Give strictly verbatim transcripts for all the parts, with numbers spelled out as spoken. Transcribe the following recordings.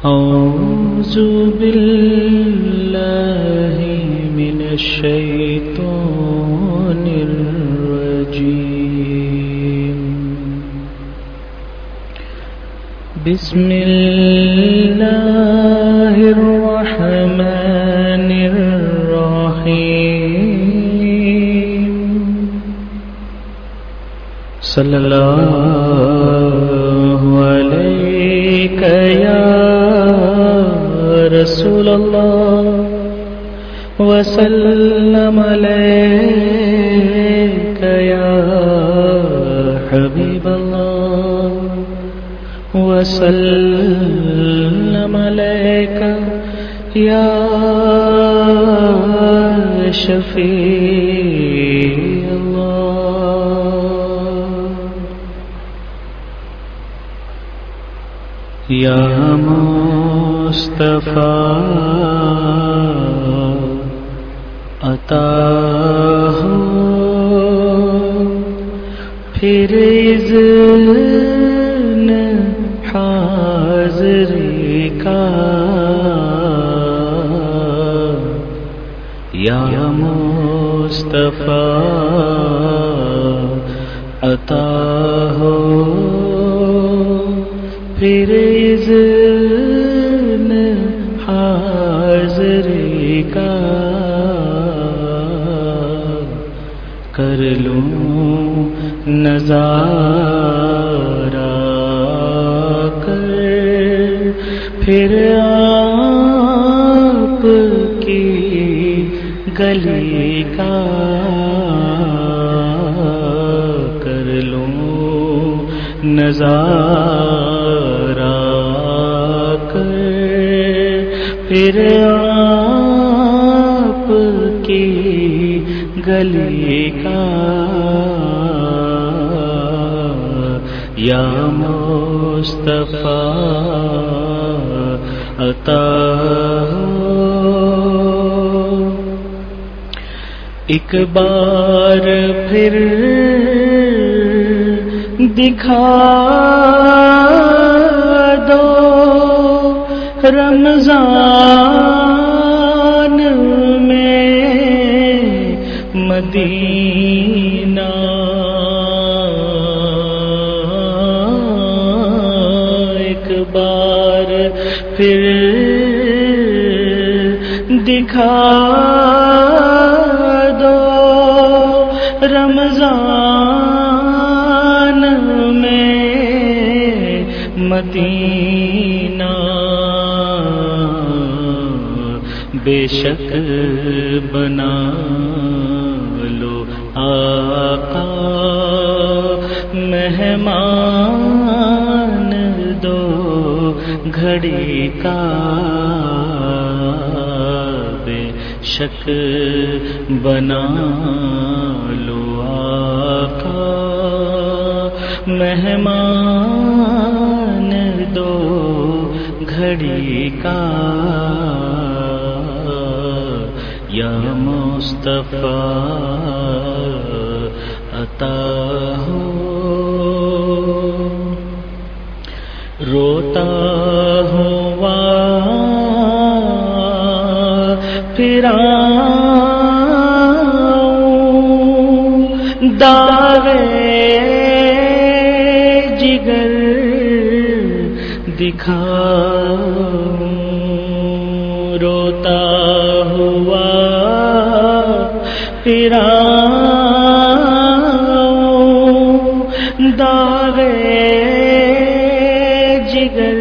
أعوذ بالله من الشيطان الرجيم. بسم الله الرحمن الرحيم. صلى الله عليك يا رسول الله وسلم عليك يا حبيب الله وسلم عليك يا شفيع الله. يا مصطفى عطا ہو پھر اذن حاضری کا. یا مصطفیٰ عطا ہو پھر اذن حاضری کا. کر لوں نظارہ کر پھر آپ کی گلی کا. کر لوں نظارہ کر پھر آپ کی گلی کا. یا مصطفیٰ عطا ہو ایک بار پھر دکھا دو رمضان میں مدینہ. ایک بار پھر دکھا دو رمضان میں مدینہ. بے شک بنا لو آقا مہمان دو گھڑی کا. بے شک بنا لو آقا مہمان دو گھڑی کا. یا مصطفیٰ عطا ہو روتا ہوا پھر آؤں داغے جگر دکھاؤں. روتا ہوا پھر آؤں داغے جگر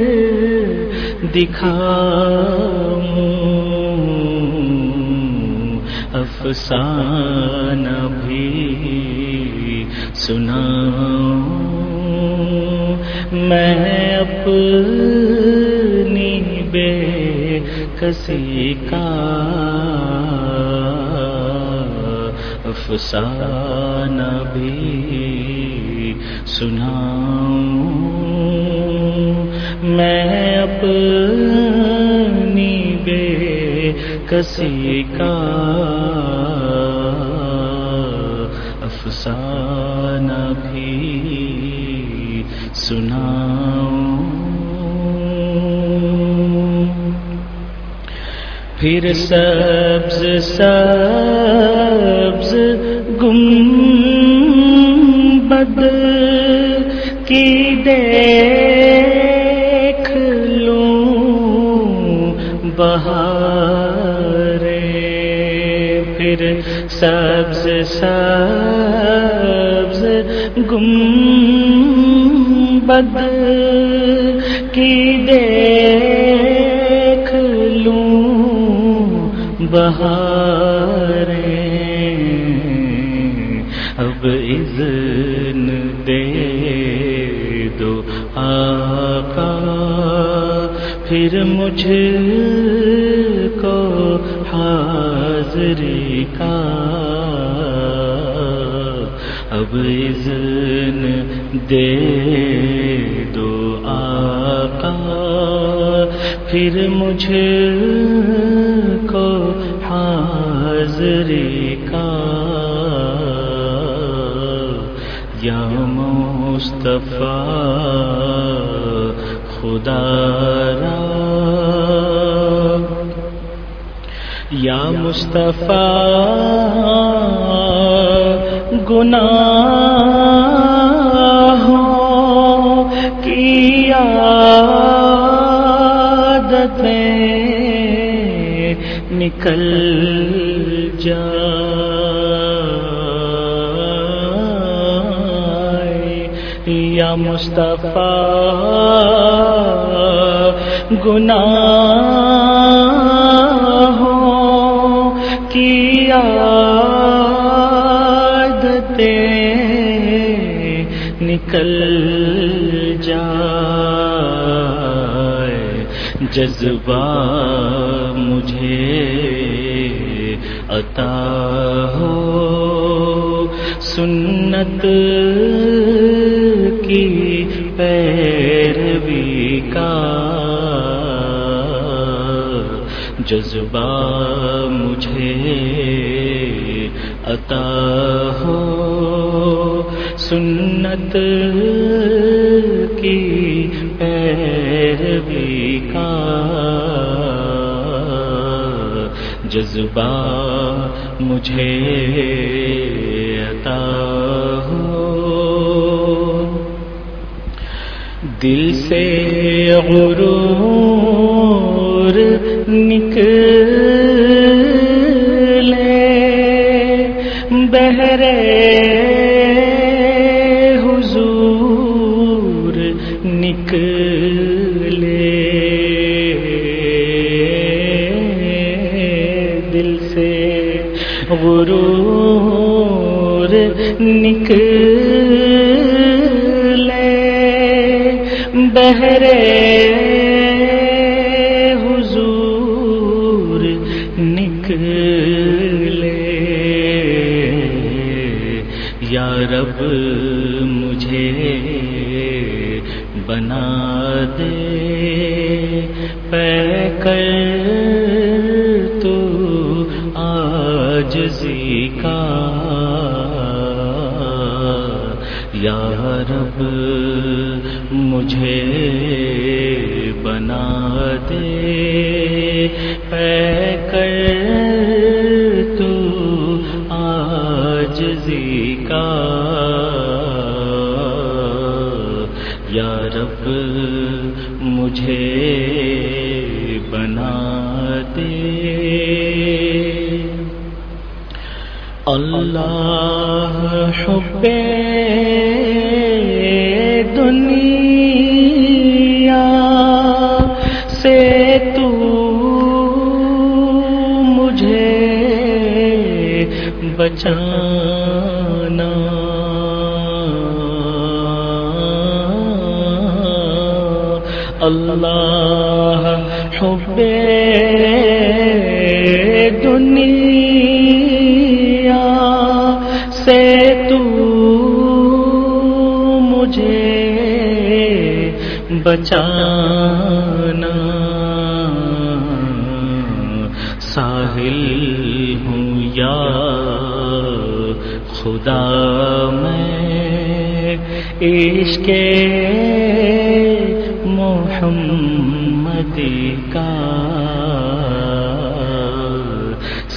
دکھاؤں. افسانہ بھی سناؤں میں اپنی بے کسی کا. افسانہ بھی سناؤں میں اپنی بے کسی کا. افسانہ بھی سناؤں پھر سبز سبز گنبد کی دیکھ لوں بہاریں، پھر سبز سبز گنبد کی دیکھ لوں بہاریں، اب اذن دے دو آقا پھر مجھ کو حاضری کا، اب اذن دے دو آقا پھر مجھ کو حاضری کا، یا مصطفیٰ خدا را، یا مصطفیٰ گناہوں کی عادتیں نکل جائے، یا مصطفیٰ گناہوں کی عادتیں نکل جائے، جذبہ مجھے عطا ہو سنت کی پیروی کا، جذبہ مجھے عطا ہو سنت کی پیروی کا، جذبہ مجھے عطا ہو، دل سے غرور نکلے بہرے حضور نکلے، دل سے غرور نکلے بہرے حضور نکلے، یا رب مجھے بنا دے پے کر تو عاجزی کا، یا رب مجھے بنا دے پے کر تو عاجزی کا، یا رب مجھے بنا دے، اللہ حب دنیا سے تو مجھے بچانا، اللہ حب دنیا سے تو مجھے بچانا، ساحل ہوں یا خدا میں عشق محمد کا،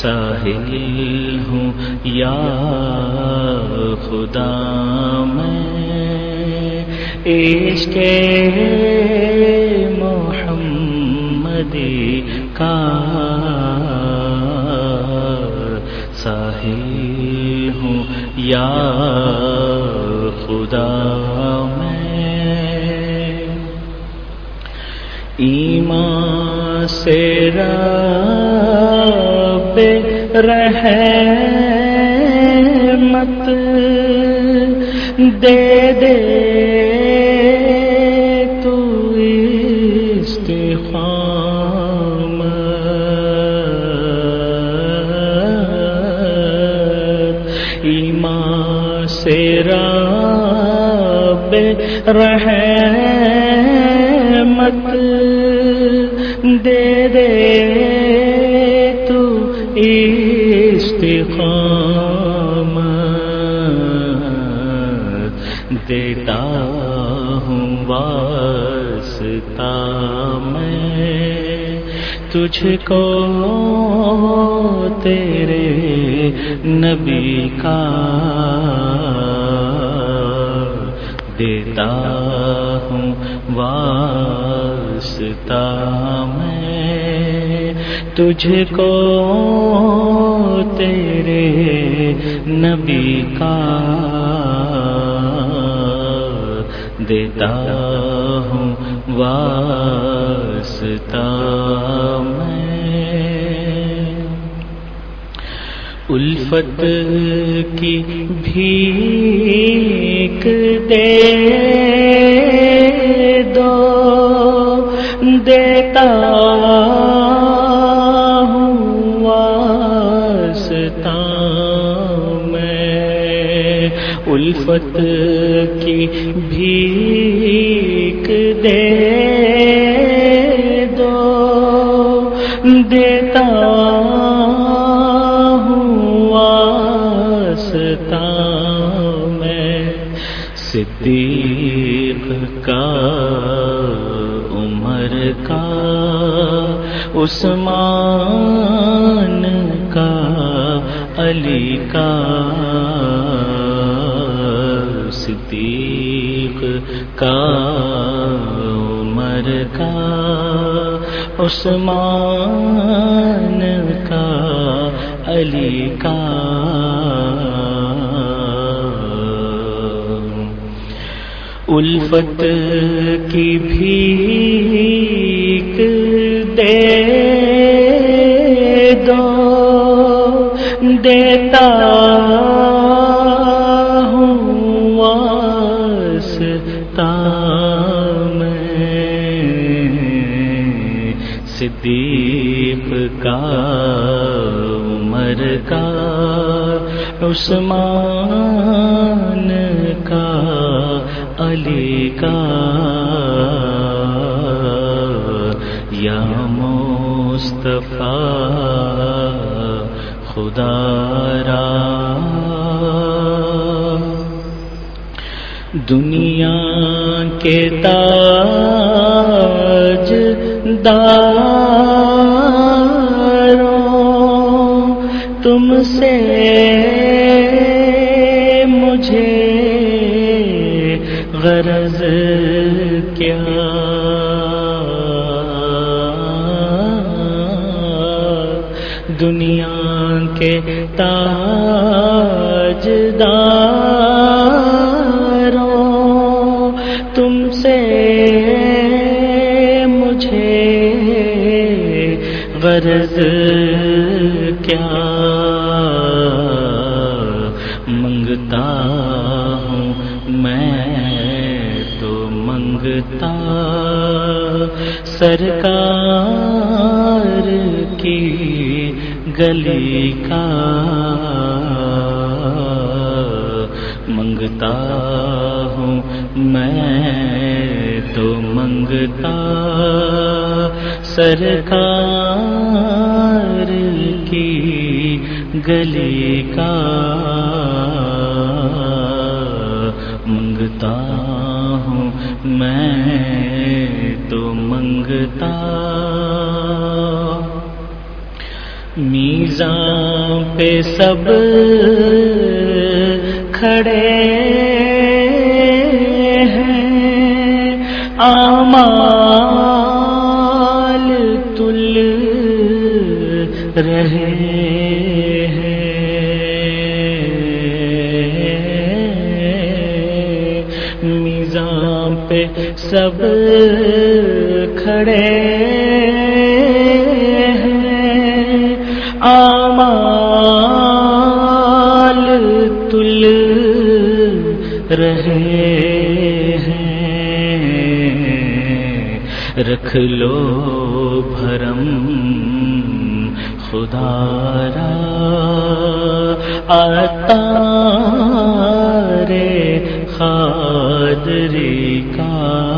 ساحل ہوں یا خدا میں عشق محمدی کا ساحل ہوں یا خدا میں ایمان سے رب رحمت دے دے تو استقامت ایمان سے رب رحمت دے دے تو استقامت دیتا ہوں واسطہ میں تجھ کو تیرے نبی کا دیتا ہوں واسطہ میں تجھ کو تیرے نبی کا دیتا ہوں واسطہ میں الفت کی بھیک دے دو دیتا ہوں واسطہ میں الفت کی بھیک دے دو دیتا صدیق کا عمر کا عثمان کا علی کا صدیق کا عمر کا عثمان کا علی کا الفت کی بھیک دے دو دیتا ہوں واسطہ میں صدیق کا عمر کا عثمان کا علی کا یا مصطفیٰ خدا را دنیا کے تاج داروں تم سے مجھے غرض کیا دنیا کے تاجداروں تم سے مجھے غرض کیا منگتا ہوں میں تو منگتا سرکار کی گلی کا منگتا ہوں میں تو منگتا سرکار کی گلی کا منگتا ہوں میں تو منگتا میزان پہ سب کھڑے ہیں، اعمال تل رہے ہیں، میزان پہ سب کھڑے اعمال تل رہے ہیں، رکھ لو بھرم خدا را عطار قادری کا،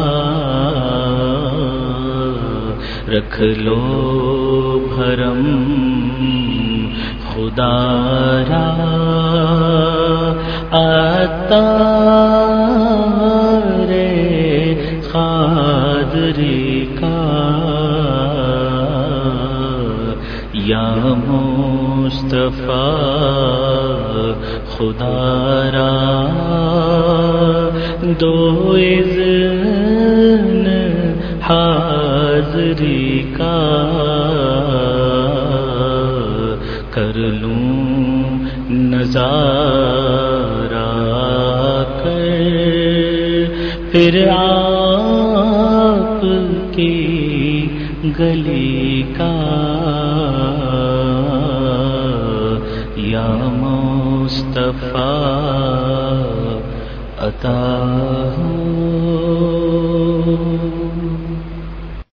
رکھ لو بھرم خدا را عطار قادری کا، یا مصطفیٰ خدا را دو اذن حاضری کا، کر لوں نظارہ کر پھر آپ کی گلی کا، یا مصطفیٰ عطا